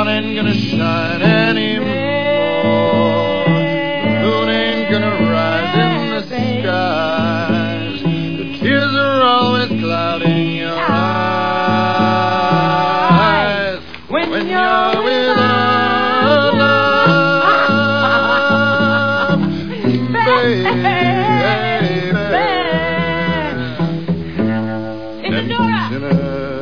ain't gonna shine anymore. The moon ain't gonna rise in the skies. The tears are always clouding your eyes when you're without love, baby. It's Nora.